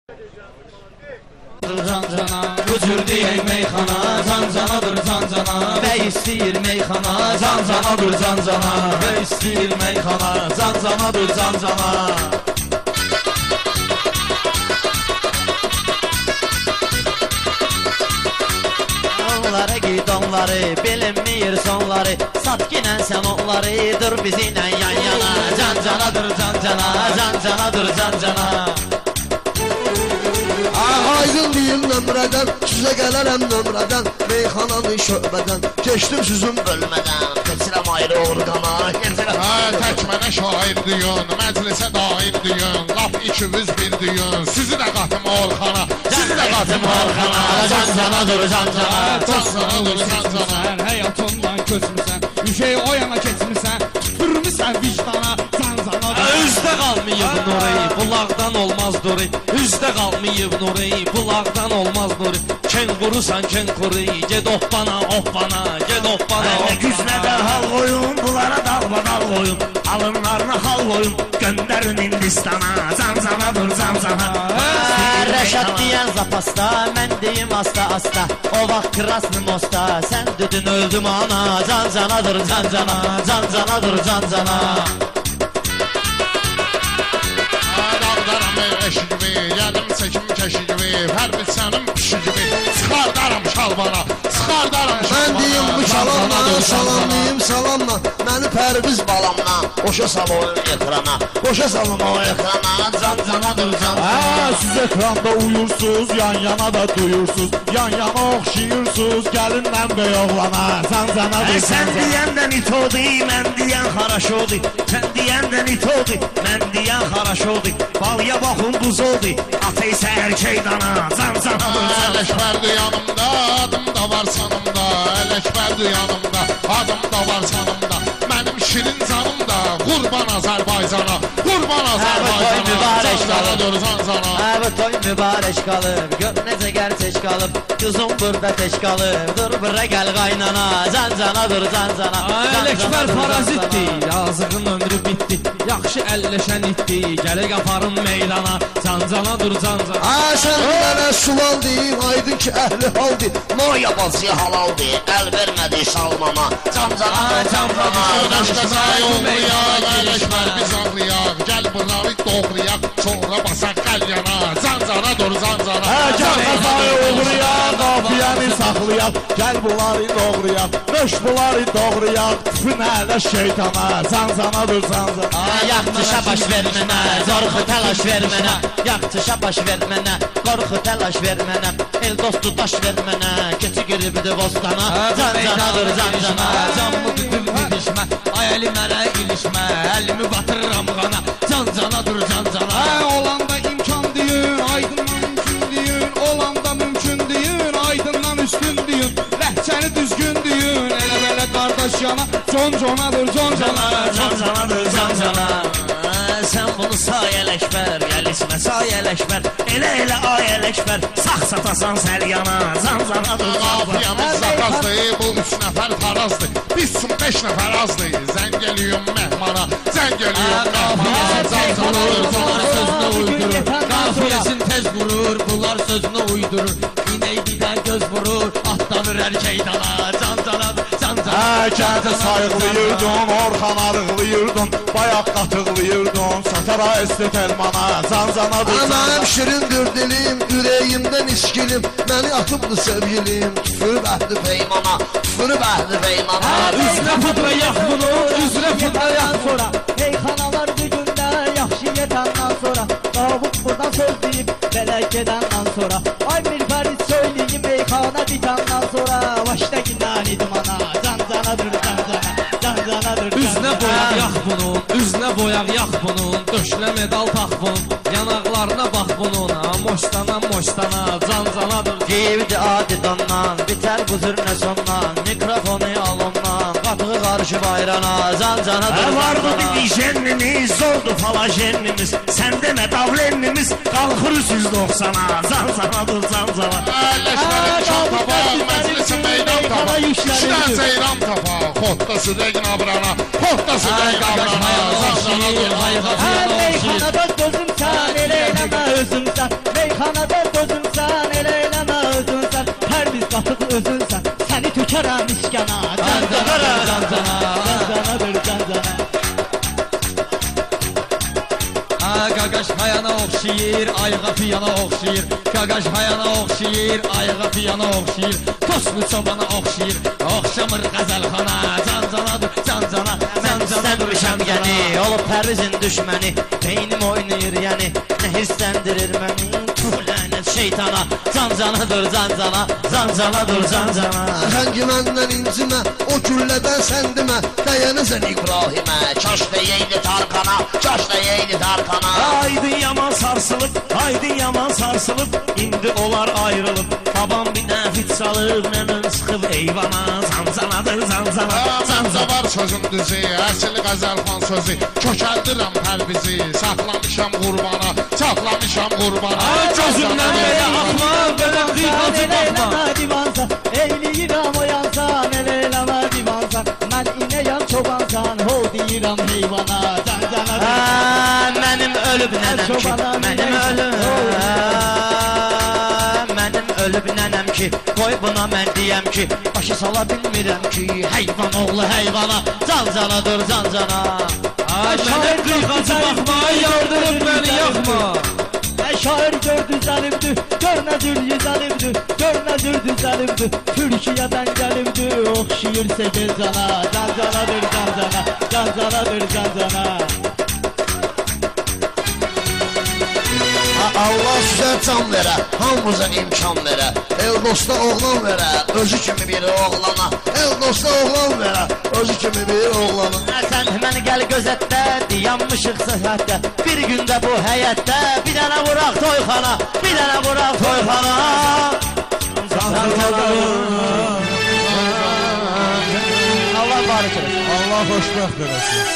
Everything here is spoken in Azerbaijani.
Can-cana, bu cür deyək meyxana, can-canadır can-cana. Bəy istəyir meyxana, can-canadır can-cana. Bəy istəyir meyxana, can-canadır can-cana. Onları gid onları, bilinmir sonları. Sat ginən sən onları, dur bizinlə yan yana. Can-canadır can-cana, can-canadır can-cana. Aydın deyim nömrədən, sizə gələrəm nömrədən. Meyxananı şöbədən, keçdim sizin bölmədən. Keçirəm ayrı orqana, keçirəm. Tək mənə şair deyin, məclisə dair deyin. Laf ikimiz bir deyin, sizi də qatım Orxana. Sizi də qatım Orxana. Can-canadır can-cana, can-canadır can-cana. Həyatından köçmüsən, üşəyi o yana keçmirsən. Tüpürmüsən vicdana, can-canadır. Üzdə qalmayıb nuri, bulaqdan olmaz nuri. Üzdə qalmayıb nuri, bulaqdan olmaz nuri. Ken qurusan ken quru, ged hoppana hoppana, ged hoppana hoppana. Güznə dərhal qoyun, bunlara dalbadal qoyun. Alınlarına hal qoyun, göndərin Hindistana. Can-canadır can-cana. Rəşad deyən zapasta, mən deyim asta-asta. O vaxt krasnı mosta, sən düdün öldüm ana. Can-canadır can-cana, can-canadır can-cana. Dağdaram eşigimi, yedim çekim keşigimi. Hər bir sənin pişigimi, çıxardaram şalbana. Çıxardaram şalbana. Mən deyim bu salamla, salamlayım salamla. Məni pərviz balamla, qoşa sal o ekrana. Qoşa salım o ekrana, can-canadır can-cana. Siz ekranda uyursuz, yan-yana da duyursuz. Yan-yana oxşayırsuz, gəlinlə bəy oğlana. Can-canadır Sən can-cana. deyəndən it oldu, mən deyən xaraş oldu. Sən deyəndən it oldu, mən deyən xaraş oldu. Balya baxın buz oldu, atı isə erkək dana. Can-canadır can-cana. Ələkbərdir yanımda, adım da var sanımda. Ələkbərdir yanımda, adım da var sanımda. Mənim şirin canım da, qurban Azərbaycana. Qurban Azərbaycana, can-canadır can-cana. Bu toy mübarək qalıb, gör necə gerçək qalıb. Qızım burada tək qalıb, dur bura gəl qaynana. Can-canadır can-cana. Ələkbər parazitdir, yazığın ömrü bitdi. Yaxşı əlləşən itdi, gələk aparın meydana. Can-canadır can-cana. Sən mənə sual deyim, aydın ki əhli haldi. Noya bacıya halaldı, əl vermədi salmama. Can-canadır can-cana. Qardaşda say olmayaq, ələkbər biz ağlayaq. Gəl bunları doğrayaq, sonra basaq qəlyana. Can-canadır can-cana. Gəl qazayı uğrayaq, qafiyəni saxlayaq. Gəl bunları doğrayaq, döş bunları doğrayaq. Tüpün ələ şeytana, can-canadır can-cana. Yaxçışa baş ver mənə, qorxu təlaş ver mənə. Yaxçışa baş ver mənə, qorxu təlaş ver mənə. El dostu daş ver mənə, keçi giribdi bostana. Can-canadır can-cana. Canımı düdüb didişmə, ay əli mənə ilişmə. Əlimi batırıram qana, can-canadır can-cana. Olanda imkan deyin, aydından mümkün deyin. Olanda mümkün deyin, aydından üstün deyin. Ləhcəni düzgün deyin, elə-belə qardaş yana. Con-conadır con-cana. Can-canadır can-cana. Sən bunu say Ələkbər, gəl içmə say Ələkbər. Elə ay Ələkbər, sağ satasan səlyana. Can-canadır Qafiyəmiz zapazdır, bu 3 nəfər tarazdır. Biz üçün 5 nəfər azdır. Zəng gəliyum məhmana, zəng gəliyum məhmana. Can-canadır Sözünə can-cana. uydurur, qafiyəsin tez vurur. Bunlar sözünə uydurur, inək didən göz vurur. Atlanır erkək dana, can-canadır can-cana. Kəndə sayıqlayırdın, Orxan arıqlayırdın. Bayaq qatıqlayırdın, satara estet elmana. Can-canadır Mənim can-cana. şirindir dilim, ürəyimdən iskilim. Məni atıbdı sevgilim, küfürüb əhli peymana. Küfürüb əhli peymana. Üzrə pudra yax bunu, üzrə pudra yax sonra. Meyxanalar düzündə yaxşı yetəndən sonra. Davud buradan söz deyib, belə gedəndən sonra. Ay bir Paris söyləyim, meyxana bitəndən sonra. Başda gidən idim ana, can-canadır can-cana. Can-canadır Üzünə boyaq yax bunun, üzünə boyaq yax bunun. Döşlə medal tax bunun, yanaqlarına bax bunun. Moşdana moşdana, can-canadır. Geyivdi adi dondan, bitər bu zürnə sondan. Mikrofonu al ondan, qapığı qarşı bayrana. Can-canadır Vardı bir jennimiz, oldu falajennimiz. Sən demə davlennimiz, qalxır 390'a. Can-canadır can-cana. Ələkbərin çantaba, məclisin meydan tapa. yüklərim İşdən dur. ceyran tapa. Xotda sürəyin abrana. Xotda sürəyin abrana. Zanzana dur, zanzana. Meyxanada dözümsən, elə eləmə özümsən. Meyxanada dözümsən, elə eləmə özümsən. Hər biz qatıq özünsən, səni tökərəm iskana. Zanzana, zanzana, zanzanadır zanzana. Qaqaş hayana oxşayır, ayığa piyana oxşayır. Qaqaş hayana oxşayır, ayığa piyana oxşayır. Toslu çobana oxşayır, oxşamır qəzəlxana. Zanzanadır zanzana, Sənmişəm yəni, olub Pərvizin düşməni. Beynim oynayır yəni, nə hirsləndirir məni. Tuh lənət şeytana, zanzanadır zanzana, zanzanadır zanzana. Rəngi məndən incimə, o güllədən səndimə. Dəyənizən İbrahimə, kaş deyəydi Tarkana, kaş deyəydi Tarkana. Aydın yaman sarsılıb, aydın yaman sarsılıb. İndi onlar ayrılıb. Babam bir nəfit salıb, nənəm sıxıb eyvana. Zanzanadır zanzana, Məncə var sözün düzü, əsl qəzəlxan sözü. Kökəldirəm pərvizi, saxlamışam qurbana, saxlamışam qurbana. gözümdən belə axma, belə qıyqacı baxma. Eləmə divansan, eyləyirəm oyansan, elə eləmə divansan. Mən inəyəm çobansan, hol deyirəm heyvana. Zanzanadır. Mənim ölüb nənəm ki, mənim ölüb. Mənim ölüb nənəm ki, qoy buna mən deyəm ki, başı sala bilmirəm ki, heyvan oğlu heyvana, zanzanadır zanzana. Mənə qıyqacı baxma, yardırıb məni yaxma. Şair gördü zəlimdir, gör nə cür yüzəlimdir, gör nə cür düzəlimdir. Türkiyədən gəlibdir, oxşayır səcil cana. Zanzanadır zanzana, zanzanadır zanzana. Allah sizə can verə, hamımıza imkan verə. El dosta oğlan verə, özü kimi bir oğlana. El dosta oğlan verə, özü kimi bir oğlana. Sən məni gəl gözətdə, yanmışıq sıhhətdə. Bir gündə bu həyətdə, bir dənə vuraq toyxana, bir dənə vuraq toyxana. Allah barık eləsin. Allah xoşbəxt eləsin.